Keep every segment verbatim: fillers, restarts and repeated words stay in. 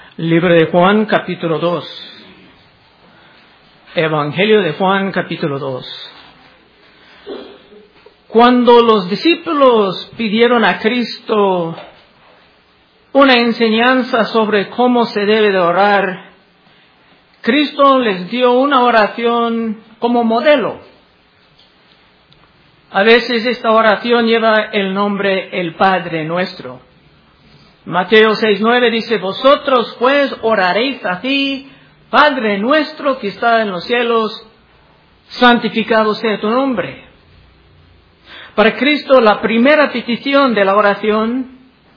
Libro de Juan, capítulo dos. Evangelio de Juan, capítulo dos. Cuando los discípulos pidieron a Cristo una enseñanza sobre cómo se debe de orar, Cristo les dio una oración como modelo. A veces esta oración lleva el nombre el Padre Nuestro. Mateo seis nueve dice: vosotros pues oraréis así: Padre nuestro que está en los cielos, santificado sea tu nombre. Para Cristo la primera petición de la oración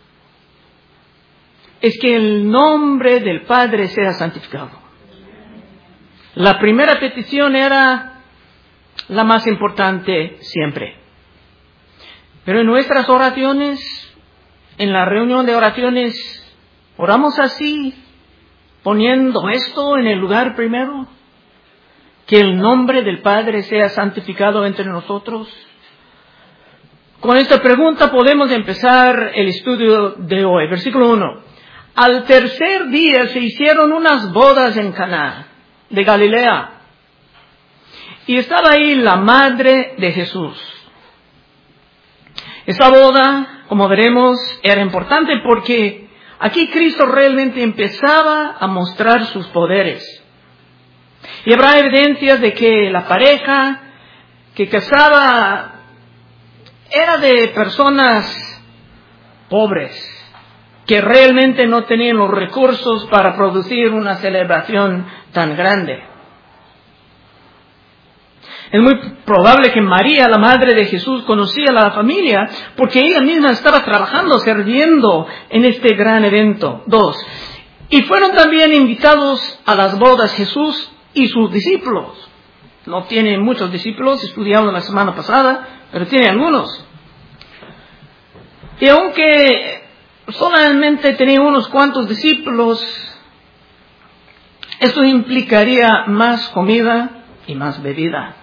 es que el nombre del Padre sea santificado. La primera petición era la más importante siempre. Pero en nuestras oraciones, en la reunión de oraciones, oramos así, poniendo esto en el lugar primero, que el nombre del Padre sea santificado entre nosotros. Con esta pregunta podemos empezar el estudio de hoy. Versículo uno. Al tercer día se hicieron unas bodas en Caná de Galilea, y estaba ahí la madre de Jesús. Esta boda, como veremos, era importante porque aquí Cristo realmente empezaba a mostrar sus poderes. Y habrá evidencias de que la pareja que casaba era de personas pobres, que realmente no tenían los recursos para producir una celebración tan grande. Es muy probable que María, la madre de Jesús, conocía a la familia porque ella misma estaba trabajando, sirviendo en este gran evento. Dos. Y fueron también invitados a las bodas Jesús y sus discípulos. No tiene muchos discípulos, estudiamos la semana pasada, pero tiene algunos. Y aunque solamente tenía unos cuantos discípulos, esto implicaría más comida y más bebida.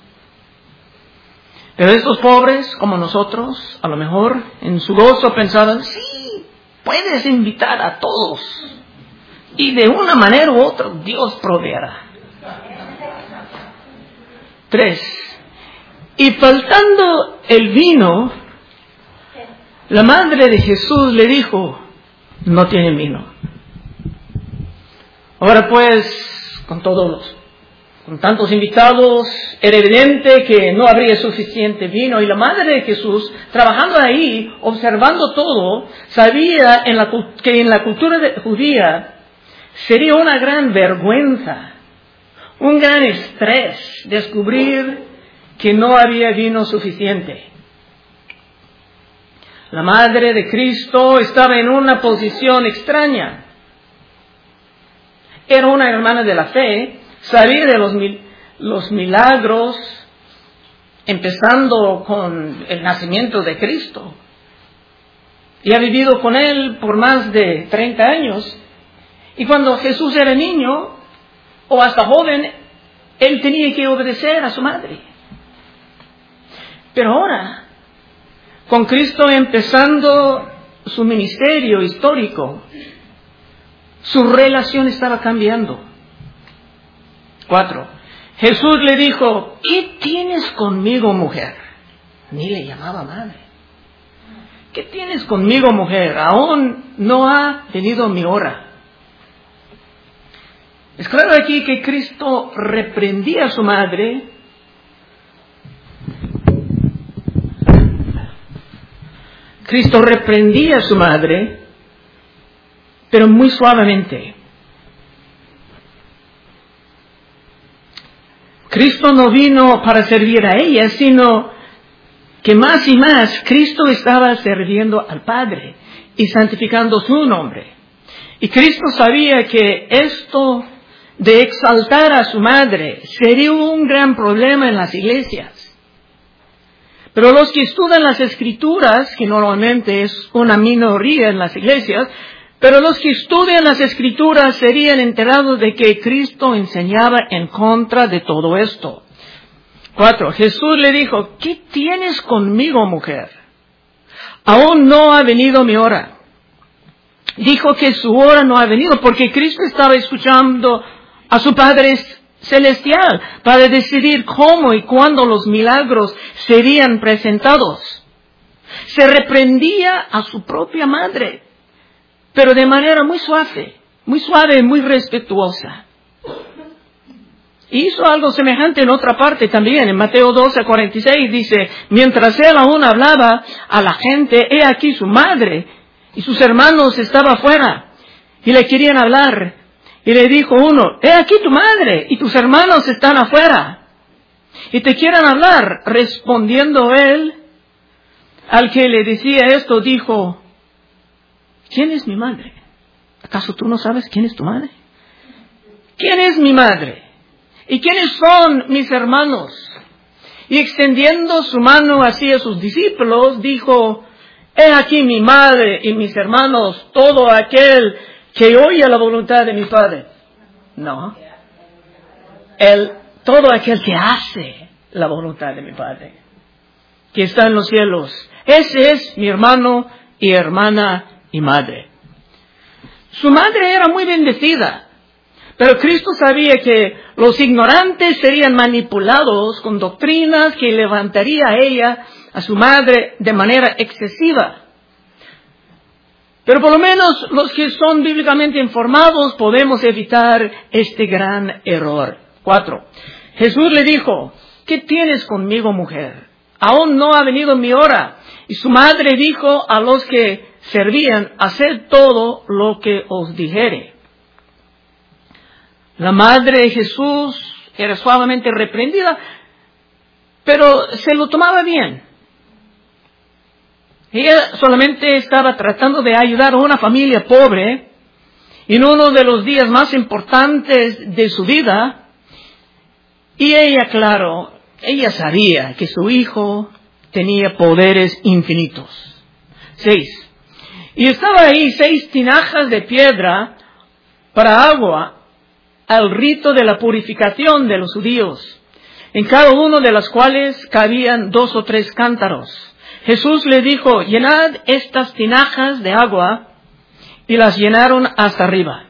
Pero estos pobres, como nosotros, a lo mejor en su gozo pensaban: sí, puedes invitar a todos, y de una manera u otra Dios proveerá. Tres. Y faltando el vino, la madre de Jesús le dijo: no tienen vino. Ahora pues, con todos los Con tantos invitados, era evidente que no habría suficiente vino. Y la madre de Jesús, trabajando ahí, observando todo, sabía en la, que en la cultura de, judía sería una gran vergüenza, un gran estrés descubrir que no había vino suficiente. La madre de Cristo estaba en una posición extraña. Era una hermana de la fe. Sabía de los, mil, los milagros, empezando con el nacimiento de Cristo. Y ha vivido con Él por más de treinta años. Y cuando Jesús era niño, o hasta joven, Él tenía que obedecer a su madre. Pero ahora, con Cristo empezando su ministerio histórico, su relación estaba cambiando. Cuatro. Jesús le dijo: ¿qué tienes conmigo, mujer? Ni le llamaba madre. ¿Qué tienes conmigo, mujer? Aún no ha venido mi hora. Es claro aquí que Cristo reprendía a su madre. Cristo reprendía a su madre, pero muy suavemente. Cristo no vino para servir a ella, sino que más y más Cristo estaba sirviendo al Padre y santificando su nombre. Y Cristo sabía que esto de exaltar a su madre sería un gran problema en las iglesias. Pero los que estudian las Escrituras, que normalmente es una minoría en las iglesias, pero los que estudian las Escrituras serían enterados de que Cristo enseñaba en contra de todo esto. Cuatro. Jesús le dijo: ¿qué tienes conmigo, mujer? Aún no ha venido mi hora. dijo que su hora no ha venido porque Cristo estaba escuchando a su Padre Celestial para decidir cómo y cuándo los milagros serían presentados. Se reprendía a su propia madre, pero de manera muy suave, muy suave y muy respetuosa. Hizo algo semejante en otra parte también. En Mateo doce, cuarenta y seis dice, mientras él aún hablaba a la gente, he aquí su madre y sus hermanos estaban afuera y le querían hablar. Y le dijo uno, he aquí tu madre y tus hermanos están afuera y te quieren hablar. Respondiendo él, al que le decía esto, dijo, ¿quién es mi madre? ¿Acaso tú no sabes quién es tu madre? ¿Quién es mi madre? ¿Y quiénes son mis hermanos? Y extendiendo su mano hacia sus discípulos, dijo, he aquí mi madre y mis hermanos, todo aquel que oye la voluntad de mi Padre. No. El, todo aquel que hace la voluntad de mi Padre, que está en los cielos. Ese es mi hermano y hermana y madre. Su madre era muy bendecida. Pero Cristo sabía que los ignorantes serían manipulados con doctrinas que levantaría a ella, a su madre, de manera excesiva. Pero por lo menos los que son bíblicamente informados podemos evitar este gran error. Cuatro. Jesús le dijo, ¿qué tienes conmigo, mujer? Aún no ha venido mi hora. Y su madre dijo a los que servían, haced todo lo que os dijere. La madre de Jesús era suavemente reprendida, pero se lo tomaba bien. Ella solamente estaba tratando de ayudar a una familia pobre en uno de los días más importantes de su vida. Y ella, claro, ella sabía que su hijo tenía poderes infinitos. Seis. Y estaba ahí seis tinajas de piedra para agua, al rito de la purificación de los judíos, en cada uno de las cuales cabían dos o tres cántaros. Jesús le dijo, llenad estas tinajas de agua, y las llenaron hasta arriba.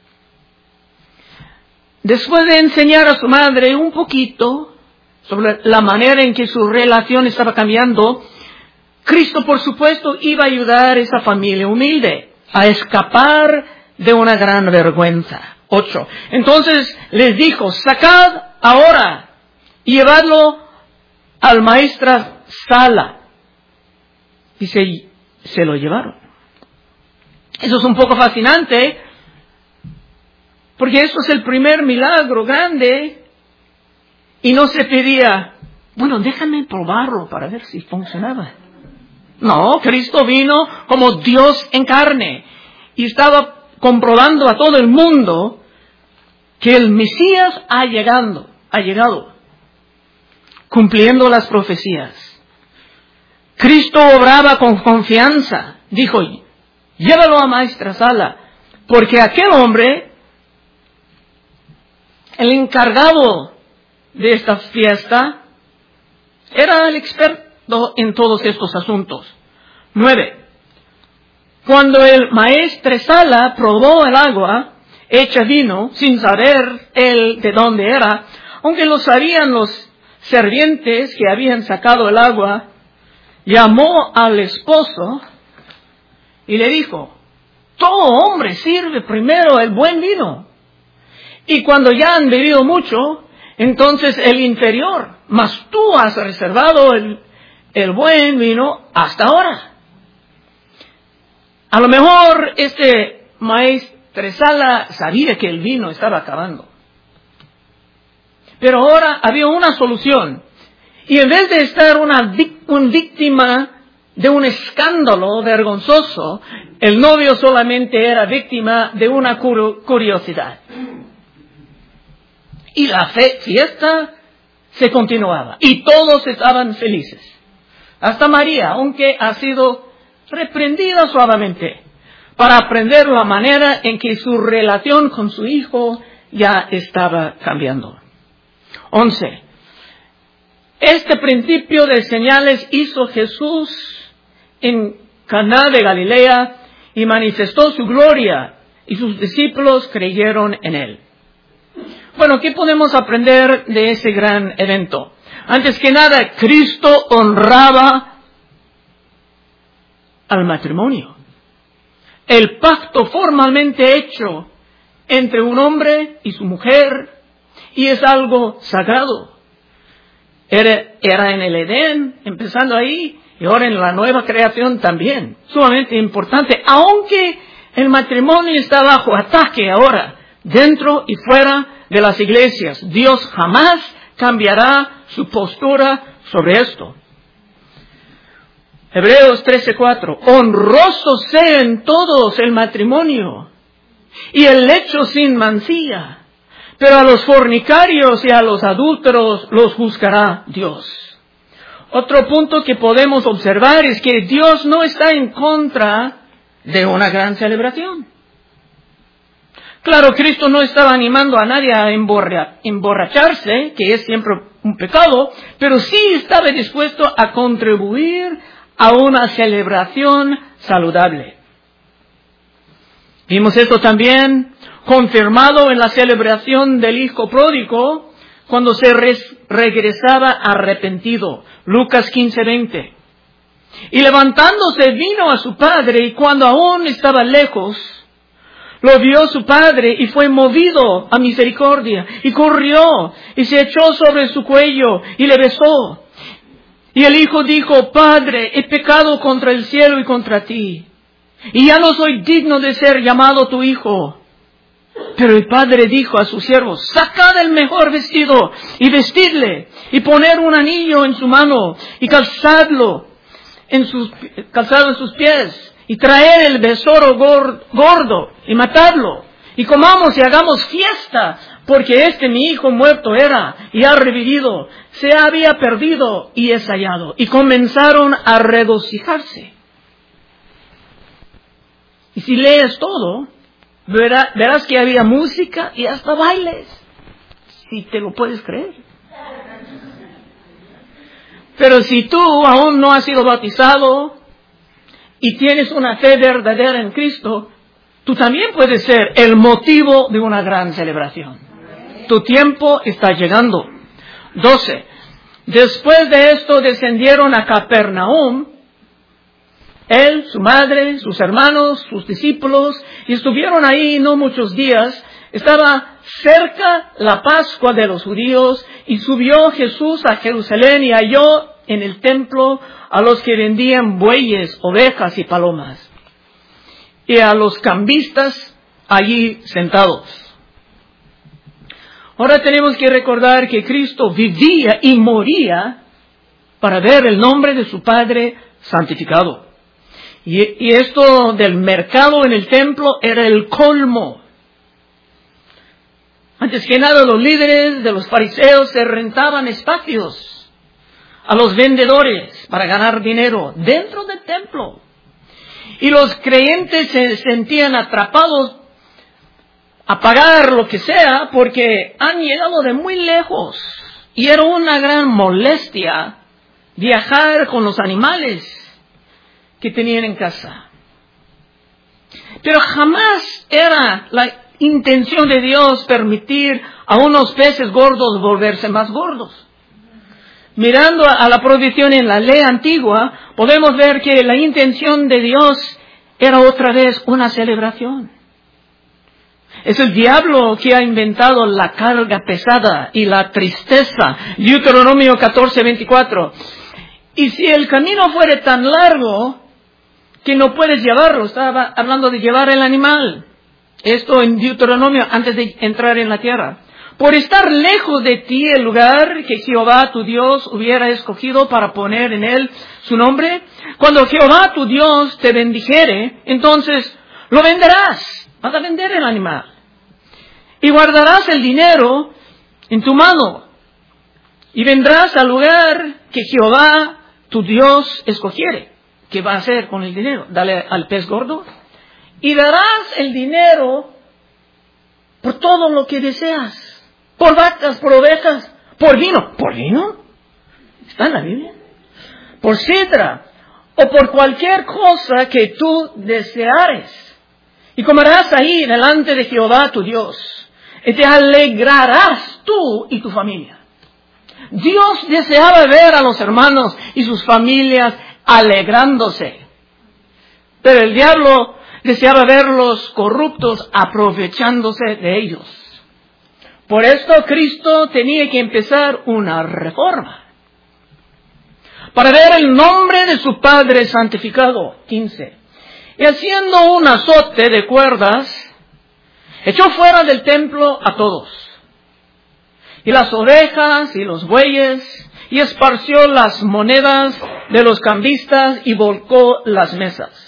Después de enseñar a su madre un poquito sobre la manera en que su relación estaba cambiando, Cristo, por supuesto, iba a ayudar a esa familia humilde a escapar de una gran vergüenza. Ocho. Entonces les dijo, sacad ahora y llevadlo al maestra Sala. Y se, se lo llevaron. Eso es un poco fascinante, porque eso es el primer milagro grande, y no se pedía, bueno, déjame probarlo para ver si funcionaba. No, Cristo vino como Dios en carne, y estaba comprobando a todo el mundo que el Mesías ha llegado, ha llegado, cumpliendo las profecías. Cristo obraba con confianza. Dijo, llévalo a maestra Sala, porque aquel hombre, el encargado de esta fiesta, era el experto en todos estos asuntos. Nueve. Cuando el maestre Sala probó el agua hecha vino, sin saber él de dónde era, aunque lo sabían los servientes que habían sacado el agua, llamó al esposo y le dijo, todo hombre sirve primero el buen vino, y cuando ya han bebido mucho, entonces el inferior, mas tú has reservado el, el buen vino hasta ahora. A lo mejor este maestro Sala sabía que el vino estaba acabando. Pero ahora había una solución. Y en vez de estar una, una víctima de un escándalo vergonzoso, el novio solamente era víctima de una curiosidad. Y la fiesta se continuaba. Y todos estaban felices. Hasta María, aunque ha sido reprendida suavemente, para aprender la manera en que su relación con su hijo ya estaba cambiando. Once. Este principio de señales hizo Jesús en Caná de Galilea, y manifestó su gloria, y sus discípulos creyeron en él. Bueno, ¿qué podemos aprender de ese gran evento? Antes que nada, Cristo honraba al matrimonio. El pacto formalmente hecho entre un hombre y su mujer, y es algo sagrado. Era, era en el Edén, empezando ahí, y ahora en la nueva creación también. Sumamente importante, aunque el matrimonio está bajo ataque ahora, dentro y fuera de las iglesias. Dios jamás cambiará su postura sobre esto. Hebreos trece cuatro. Honroso sea en todos el matrimonio y el lecho sin mancilla, pero a los fornicarios y a los adúlteros los juzgará Dios. Otro punto que podemos observar es que Dios no está en contra de una gran celebración. Claro, Cristo no estaba animando a nadie a emborra- emborracharse, que es siempre un pecado, pero sí estaba dispuesto a contribuir a una celebración saludable. Vimos esto también confirmado en la celebración del hijo pródigo, cuando se res- regresaba arrepentido. Lucas quince veinte. Y levantándose vino a su padre, y cuando aún estaba lejos, lo vio su padre y fue movido a misericordia, y corrió y se echó sobre su cuello y le besó. Y el hijo dijo: Padre, he pecado contra el cielo y contra ti, y ya no soy digno de ser llamado tu hijo. Pero el padre dijo a sus siervos: sacad el mejor vestido y vestidle, y poner un anillo en su mano, y calzadlo en sus, calzado en sus pies, y traer el becerro gordo, y matadlo, y comamos y hagamos fiesta, porque este mi hijo muerto era, y ha revivido, se había perdido, y es hallado. Y comenzaron a regocijarse. Y si lees todo, verás, verás que había música y hasta bailes, si te lo puedes creer. Pero si tú aún no has sido bautizado y tienes una fe verdadera en Cristo, tú también puedes ser el motivo de una gran celebración. Tu tiempo está llegando. doce. Después de esto descendieron a Capernaum, él, su madre, sus hermanos, sus discípulos, y estuvieron ahí no muchos días. Estaba cerca la Pascua de los judíos, y subió Jesús a Jerusalén y halló en el templo a los que vendían bueyes, ovejas y palomas, y a los cambistas allí sentados. Ahora tenemos que recordar que Cristo vivía y moría para ver el nombre de su Padre santificado. Y, y esto del mercado en el templo era el colmo. Antes que nada, los líderes de los fariseos se rentaban espacios a los vendedores para ganar dinero dentro del templo. Y los creyentes se sentían atrapados a pagar lo que sea porque han llegado de muy lejos. Y era una gran molestia viajar con los animales que tenían en casa. Pero jamás era la intención de Dios permitir a unos peces gordos volverse más gordos. Mirando a la provisión en la ley antigua, podemos ver que la intención de Dios era otra vez una celebración. Es el diablo que ha inventado la carga pesada y la tristeza. Deuteronomio catorce veinticuatro. Y si el camino fuere tan largo que no puedes llevarlo, estaba hablando de llevar el animal. Esto en Deuteronomio antes de entrar en la tierra. Por estar lejos de ti el lugar que Jehová tu Dios hubiera escogido para poner en él su nombre, cuando Jehová tu Dios te bendijere, entonces lo venderás. Vas a vender el animal. Y guardarás el dinero en tu mano. Y vendrás al lugar que Jehová tu Dios escogiere. ¿Qué va a hacer con el dinero? Dale al pez gordo. Y darás el dinero por todo lo que deseas. Por vacas, por ovejas, por vino. ¿Por vino? Está en la Biblia. Por cedra, o por cualquier cosa que tú deseares. Y comerás ahí delante de Jehová tu Dios, y te alegrarás tú y tu familia. Dios deseaba ver a los hermanos y sus familias alegrándose. Pero el diablo deseaba verlos corruptos aprovechándose de ellos. Por esto Cristo tenía que empezar una reforma. Para ver el nombre de su Padre santificado. quince. Y haciendo un azote de cuerdas, echó fuera del templo a todos. Y las ovejas y los bueyes, y esparció las monedas de los cambistas y volcó las mesas.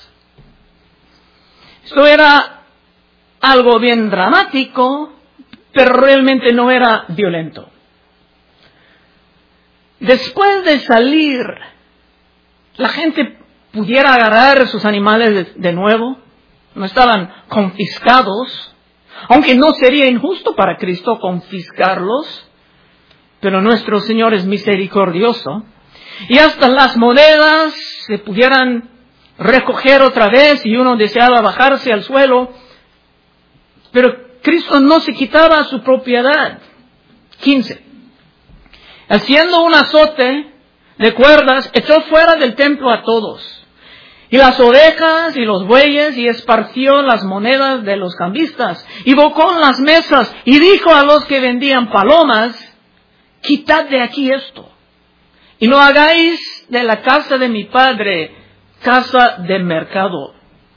Esto era algo bien dramático, pero realmente no era violento. Después de salir, la gente pudiera agarrar sus animales de nuevo, no estaban confiscados, aunque no sería injusto para Cristo confiscarlos, pero nuestro Señor es misericordioso, y hasta las monedas se pudieran recoger otra vez y uno deseaba bajarse al suelo, pero Cristo no se quitaba su propiedad. quince. Haciendo un azote de cuerdas, echó fuera del templo a todos, y las ovejas y los bueyes, y esparció las monedas de los cambistas, y volcó las mesas, y dijo a los que vendían palomas, quitad de aquí esto, y no hagáis de la casa de mi Padre casa de mercado.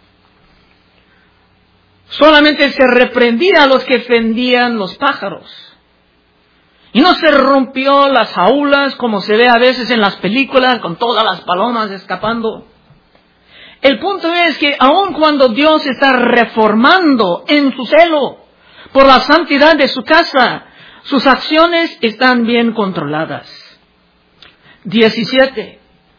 Solamente se reprendía a los que vendían los pájaros. Y no se rompió las jaulas como se ve a veces en las películas con todas las palomas escapando. El punto es que aun cuando Dios está reformando en su celo por la santidad de su casa, sus acciones están bien controladas. diecisiete.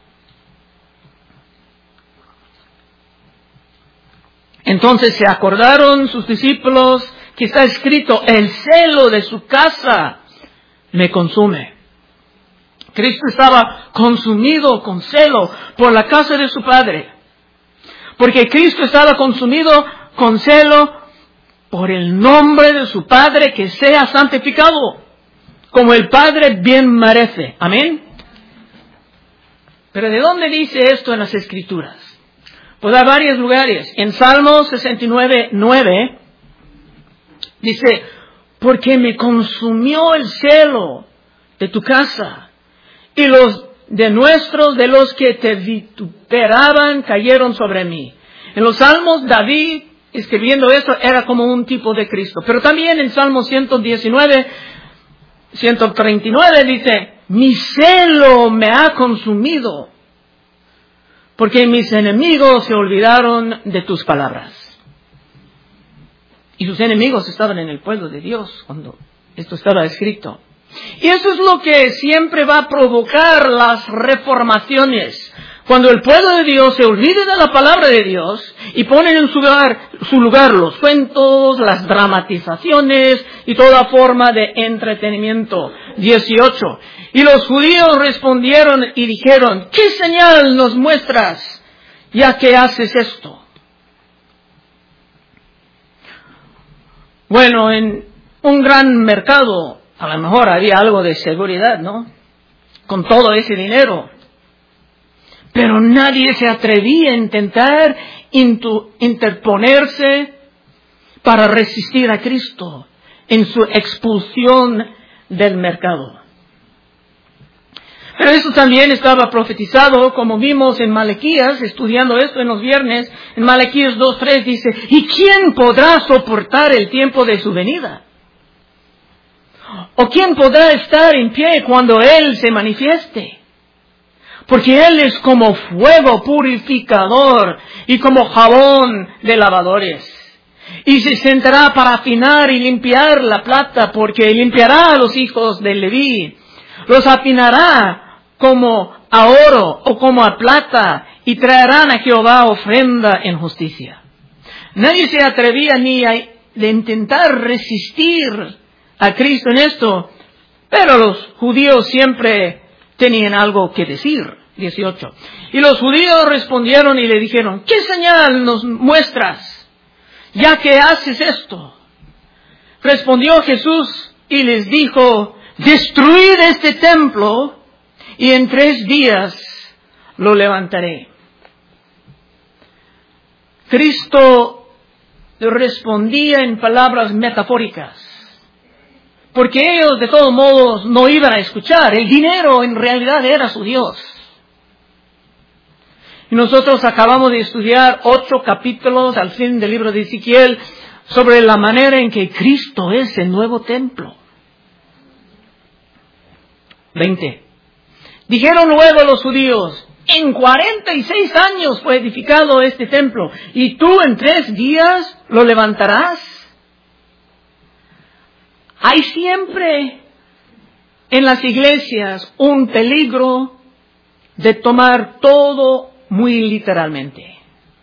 Entonces se acordaron sus discípulos que está escrito, el celo de su casa me consume. Cristo estaba consumido con celo por la casa de su Padre. Porque Cristo estaba consumido con celo por el nombre de su Padre que sea santificado, como el Padre bien merece. Amén. Pero ¿de dónde dice esto en las Escrituras? Pues hay varios lugares. En Salmo sesenta y nueve, nueve, dice, porque me consumió el celo de tu casa, y los de nuestros, de los que te vituperaban, cayeron sobre mí. En los Salmos, David, escribiendo esto, era como un tipo de Cristo. Pero también en Salmo ciento diecinueve, ciento treinta y nueve dice, mi celo me ha consumido, porque mis enemigos se olvidaron de tus palabras. Y sus enemigos estaban en el pueblo de Dios cuando esto estaba escrito. Y eso es lo que siempre va a provocar las reformaciones. Cuando el pueblo de Dios se olvide de la palabra de Dios y ponen en su lugar, su lugar los cuentos, las dramatizaciones y toda forma de entretenimiento. dieciocho. Y los judíos respondieron y dijeron, ¿qué señal nos muestras ya que haces esto? Bueno, en un gran mercado a lo mejor había algo de seguridad, ¿no? Con todo ese dinero. Pero nadie se atrevía a intentar intu- interponerse para resistir a Cristo en su expulsión del mercado. Pero eso también estaba profetizado, como vimos en Malaquías, estudiando esto en los viernes, en Malaquías dos tres dice, ¿y quién podrá soportar el tiempo de su venida? ¿O quién podrá estar en pie cuando Él se manifieste? Porque Él es como fuego purificador y como jabón de lavadores. Y se sentará para afinar y limpiar la plata, porque limpiará a los hijos de Leví. Los afinará como a oro o como a plata, y traerán a Jehová ofrenda en justicia. Nadie se atrevía ni a de intentar resistir a Cristo en esto, pero los judíos siempre tenían algo que decir. dieciocho. Y los judíos respondieron y le dijeron, ¿qué señal nos muestras, ya que haces esto? Respondió Jesús y les dijo, destruid este templo y en tres días lo levantaré. Cristo respondía en palabras metafóricas, porque ellos de todos modos no iban a escuchar. El dinero en realidad era su Dios. Y nosotros acabamos de estudiar ocho capítulos al fin del libro de Ezequiel sobre la manera en que Cristo es el nuevo templo. veinte. Dijeron luego los judíos, en cuarenta y seis años fue edificado este templo, y tú en tres días lo levantarás. Hay siempre en las iglesias un peligro de tomar todo muy literalmente.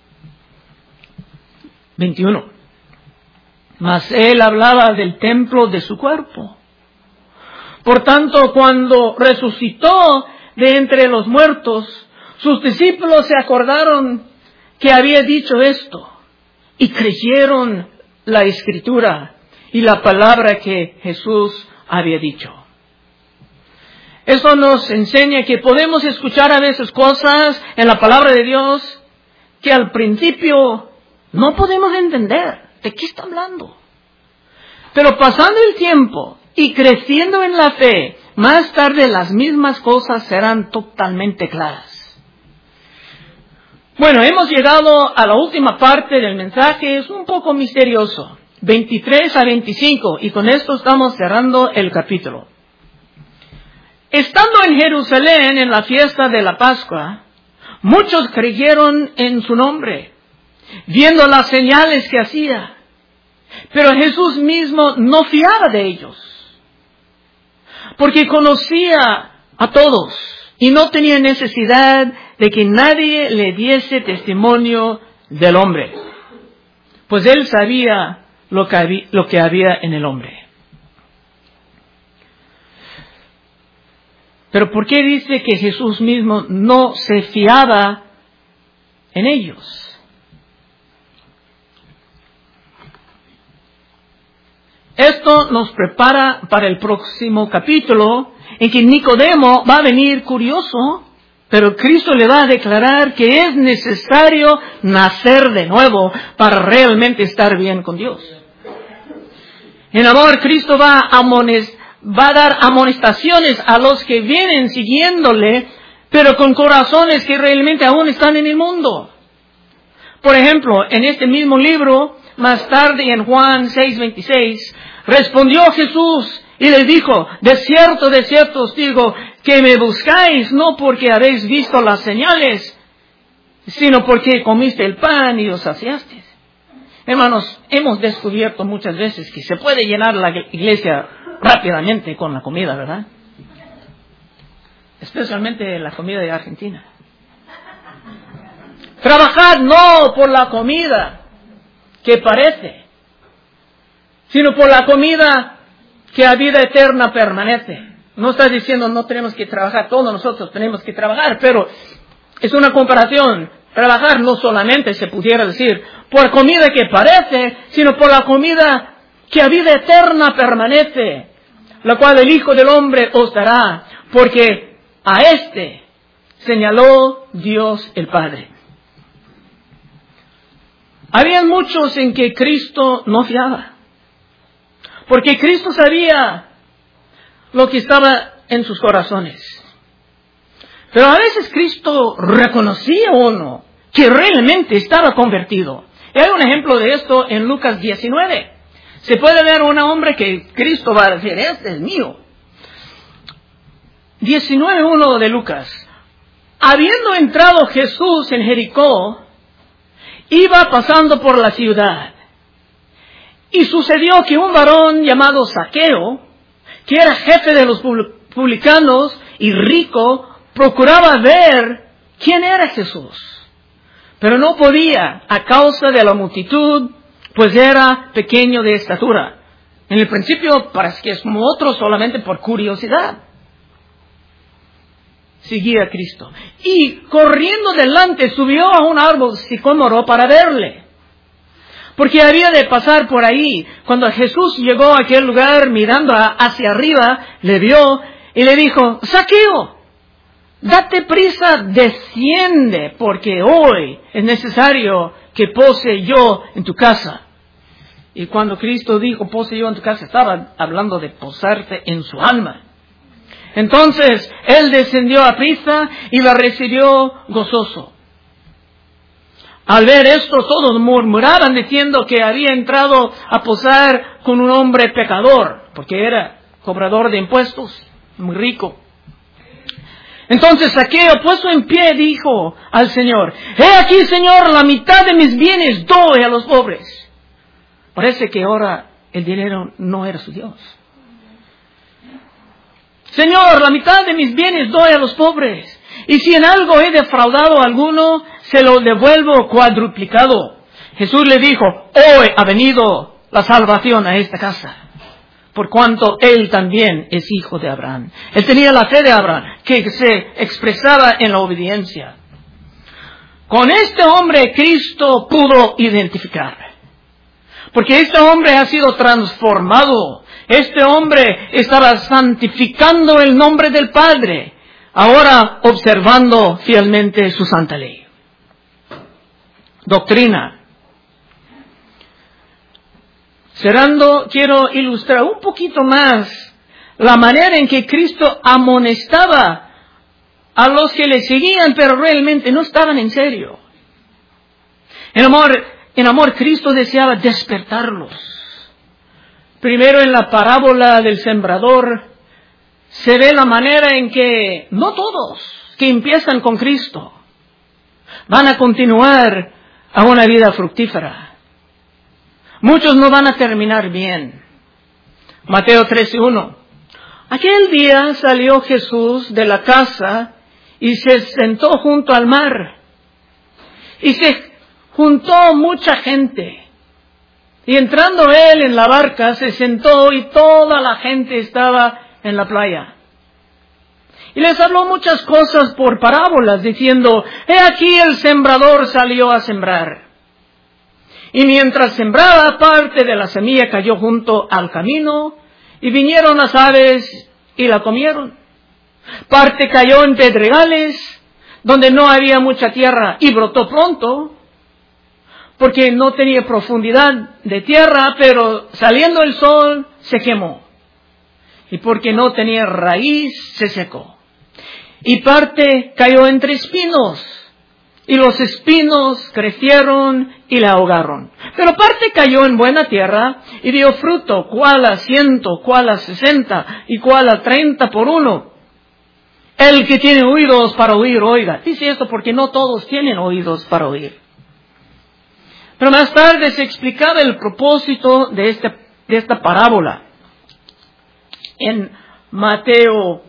veintiuno. Mas él hablaba del templo de su cuerpo. Por tanto, cuando resucitó de entre los muertos, sus discípulos se acordaron que había dicho esto y creyeron la Escritura y la palabra que Jesús había dicho. Eso nos enseña que podemos escuchar a veces cosas en la palabra de Dios que al principio no podemos entender de qué está hablando. Pero pasando el tiempo y creciendo en la fe, más tarde las mismas cosas serán totalmente claras. Bueno, hemos llegado a la última parte del mensaje, es un poco misterioso, veintitrés a veinticinco, y con esto estamos cerrando el capítulo. Estando en Jerusalén en la fiesta de la Pascua, muchos creyeron en su nombre, viendo las señales que hacía. Pero Jesús mismo no fiaba de ellos, porque conocía a todos y no tenía necesidad de que nadie le diese testimonio del hombre, pues él sabía lo que había, lo que había en el hombre. Pero ¿por qué dice que Jesús mismo no se fiaba en ellos? Esto nos prepara para el próximo capítulo, en que Nicodemo va a venir curioso, pero Cristo le va a declarar que es necesario nacer de nuevo para realmente estar bien con Dios. En amor, Cristo va a, amonest- va a dar amonestaciones a los que vienen siguiéndole, pero con corazones que realmente aún están en el mundo. Por ejemplo, en este mismo libro, más tarde en Juan seis veintiséis, respondió Jesús y les dijo, de cierto, de cierto os digo, que me buscáis no porque habéis visto las señales, sino porque comiste el pan y os saciasteis. Hermanos, hemos descubierto muchas veces que se puede llenar la iglesia rápidamente con la comida, ¿verdad? Especialmente la comida de Argentina. Trabajad no por la comida que parece, sino por la comida que a vida eterna permanece. No está diciendo no tenemos que trabajar, todos nosotros tenemos que trabajar, pero es una comparación. Trabajar no solamente se pudiera decir por comida que parece, sino por la comida que a vida eterna permanece, la cual el Hijo del Hombre os dará, porque a éste señaló Dios el Padre. Habían muchos en que Cristo no fiaba, porque Cristo sabía lo que estaba en sus corazones. Pero a veces Cristo reconocía a uno que realmente estaba convertido. Y hay un ejemplo de esto en Lucas diecinueve. Se puede ver a un hombre que Cristo va a decir, este es mío. diecinueve uno de Lucas. Habiendo entrado Jesús en Jericó, iba pasando por la ciudad. Y sucedió que un varón llamado Zaqueo, que era jefe de los publicanos y rico, procuraba ver quién era Jesús, pero no podía a causa de la multitud, pues era pequeño de estatura. En el principio parece que es como otro solamente por curiosidad. seguía a Cristo. Y corriendo delante subió a un árbol sicómoro para verle. Porque había de pasar por ahí. Cuando Jesús llegó a aquel lugar mirando hacia arriba, le vio y le dijo, Zaqueo, date prisa, desciende, porque hoy es necesario que pose yo en tu casa. Y cuando Cristo dijo, pose yo en tu casa, estaba hablando de posarse en su alma. Entonces, él descendió a prisa y la recibió gozoso. Al ver esto, todos murmuraban diciendo que había entrado a posar con un hombre pecador, porque era cobrador de impuestos, muy rico. Entonces Zaqueo, puesto en pie, dijo al Señor, he aquí, Señor, la mitad de mis bienes doy a los pobres. Parece que ahora el dinero no era su Dios. Señor, la mitad de mis bienes doy a los pobres. Y si en algo he defraudado a alguno, se lo devuelvo cuadruplicado. Jesús le dijo, hoy ha venido la salvación a esta casa, por cuanto él también es hijo de Abraham. Él tenía la fe de Abraham, que se expresaba en la obediencia. Con este hombre Cristo pudo identificar, porque este hombre ha sido transformado. Este hombre estaba santificando el nombre del Padre, ahora observando fielmente su santa ley. Doctrina. Cerrando, quiero ilustrar un poquito más la manera en que Cristo amonestaba a los que le seguían, pero realmente no estaban en serio. En amor, en amor, Cristo deseaba despertarlos. Primero, en la parábola del sembrador, se ve la manera en que no todos que empiezan con Cristo van a continuar a una vida fructífera. Muchos no van a terminar bien. Mateo trece uno. Aquel día salió Jesús de la casa y se sentó junto al mar. Y se juntó mucha gente. Y entrando él en la barca, se sentó y toda la gente estaba en la playa. Y les habló muchas cosas por parábolas, diciendo, he aquí el sembrador salió a sembrar. Y mientras sembraba, parte de la semilla cayó junto al camino, y vinieron las aves y la comieron. Parte cayó en pedregales, donde no había mucha tierra, y brotó pronto, porque no tenía profundidad de tierra, pero saliendo el sol se quemó. Y porque no tenía raíz, se secó. Y parte cayó entre espinos, y los espinos crecieron y la ahogaron. Pero parte cayó en buena tierra, y dio fruto, cuál a ciento, cuál a sesenta, y cuál a treinta por uno. El que tiene oídos para oír, oiga. Dice esto porque no todos tienen oídos para oír. Pero más tarde se explicaba el propósito de esta, de esta parábola. En Mateo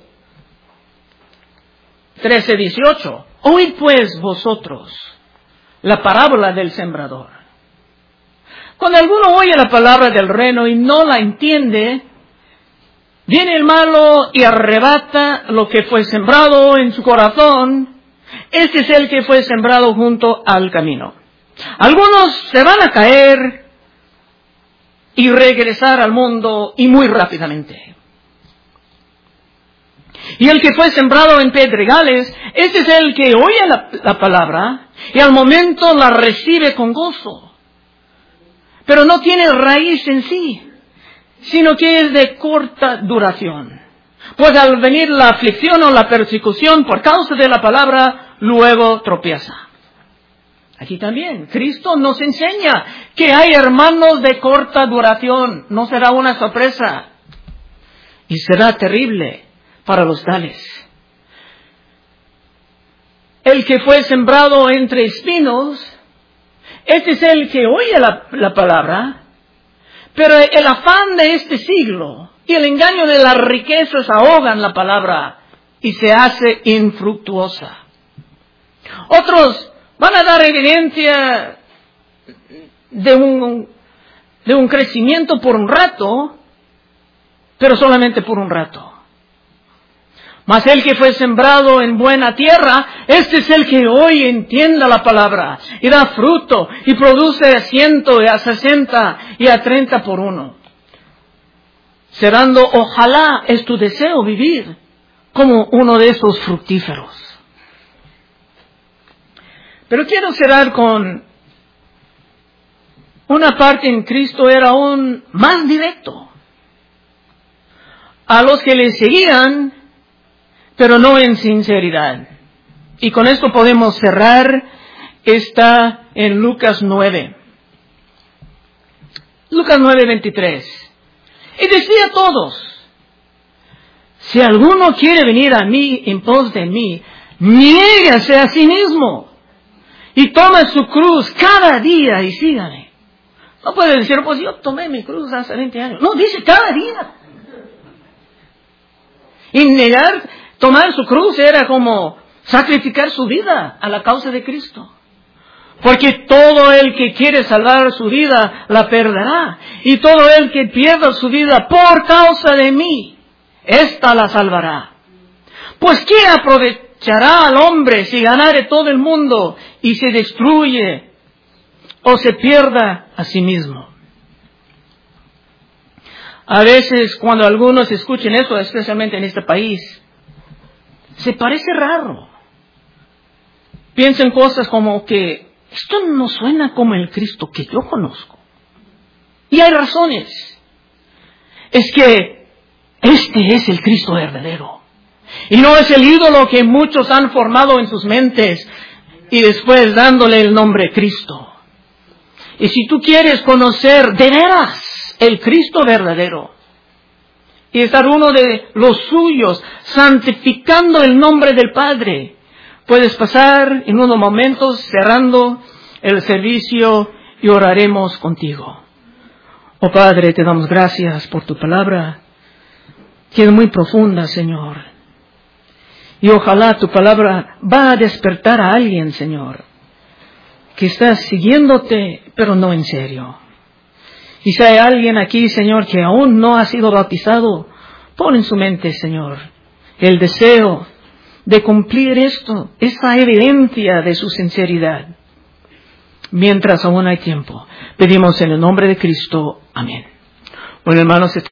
trece dieciocho. Oíd pues vosotros la parábola del sembrador. Cuando alguno oye la palabra del reino y no la entiende, viene el malo y arrebata lo que fue sembrado en su corazón. Este es el que fue sembrado junto al camino. Algunos se van a caer y regresar al mundo y muy rápidamente. Y el que fue sembrado en pedregales, ese es el que oye la, la palabra y al momento la recibe con gozo. Pero no tiene raíz en sí, sino que es de corta duración. Pues al venir la aflicción o la persecución por causa de la palabra, luego tropieza. Aquí también, Cristo nos enseña que hay hermanos de corta duración. No será una sorpresa. Y será terrible para los tales. El que fue sembrado entre espinos, este es el que oye la, la palabra, pero el afán de este siglo y el engaño de las riquezas ahogan la palabra y se hace infructuosa. Otros van a dar evidencia de un, de un crecimiento por un rato, pero solamente por un rato. Mas el que fue sembrado en buena tierra, este es el que hoy entienda la palabra y da fruto y produce a ciento y a sesenta y a treinta por uno. Cerrando, ojalá es tu deseo vivir como uno de esos fructíferos. Pero quiero cerrar con una parte en Cristo era aún más directo. A los que le seguían, pero no en sinceridad. Y con esto podemos cerrar. Está en Lucas nueve. Lucas nueve, veintitrés. Y decía a todos: si alguno quiere venir a mí en pos de mí, niégase a sí mismo y tome su cruz cada día y sígame. No puede decir, pues yo tomé mi cruz hace veinte años. No, dice cada día. Y negar, tomar su cruz era como sacrificar su vida a la causa de Cristo. Porque todo el que quiere salvar su vida la perderá. Y todo el que pierda su vida por causa de mí, ésta la salvará. Pues ¿qué aprovechará al hombre si ganare todo el mundo y se destruye o se pierda a sí mismo? A veces cuando algunos escuchen eso, especialmente en este país, se parece raro. Piensan cosas como que esto no suena como el Cristo que yo conozco. Y hay razones. Es que este es el Cristo verdadero. Y no es el ídolo que muchos han formado en sus mentes y después dándole el nombre Cristo. Y si tú quieres conocer de veras el Cristo verdadero y estar uno de los suyos, santificando el nombre del Padre, puedes pasar en unos momentos cerrando el servicio y oraremos contigo. Oh Padre, te damos gracias por tu palabra, que es muy profunda, Señor. Y ojalá tu palabra va a despertar a alguien, Señor, que está siguiéndote, pero no en serio. Y si hay alguien aquí, Señor, que aún no ha sido bautizado, pon en su mente, Señor, el deseo de cumplir esto, esa evidencia de su sinceridad. Mientras aún hay tiempo, pedimos en el nombre de Cristo. Amén. Bueno, hermanos,